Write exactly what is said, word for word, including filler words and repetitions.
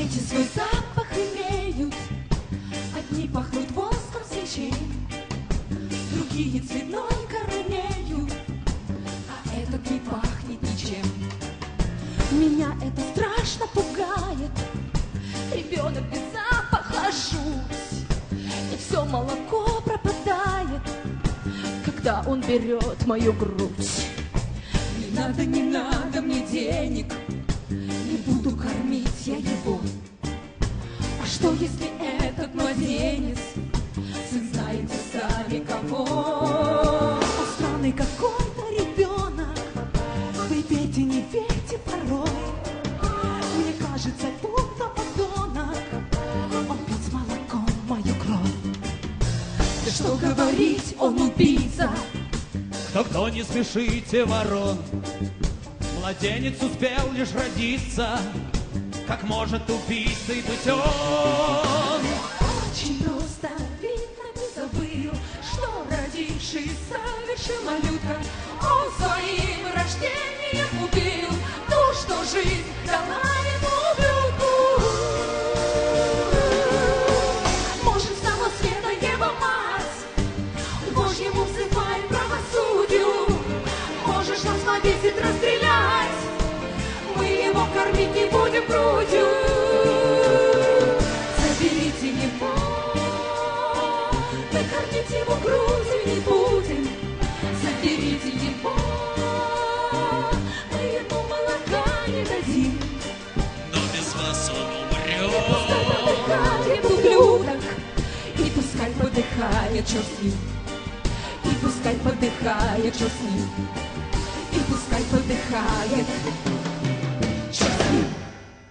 Дети свой запах имеют, одни пахнут воском свечей, другие цветной коронею, а этот не пахнет ничем. Меня это страшно пугает, ребенок без запаха жуть, и все молоко пропадает, когда он берет мою грудь. Не надо, не надо мне денег, не буду кормить я его. А что, если этот младенец сын, знаете сами кого? Он странный какой-то ребенок, вы верьте, не верьте порой. Мне кажется, будто подонок, он пил с молоком мою кровь. Да что говорить, он убийца. Кто-кто, не смешите ворон, младенец успел лишь родиться, как может убийцей быть он? Очень просто видно, не забыл, что родивший совершил малютка, он своим рождением убил то, что жизнь дала ему ублюдку. Может, с того света его мать, Божьему взывает правосудию, можешь нас повесить, расстрелять, мы его кормить не будем грудью. Заберите его, мы кормить его грудью не будем. Заберите его, мы ему молока не дадим. Но без вас он умрет. И пускай подыхает ублюдок, и пускай подыхает, черт с ним. И пускай подыхает, черт с ним. И пускай подыхает.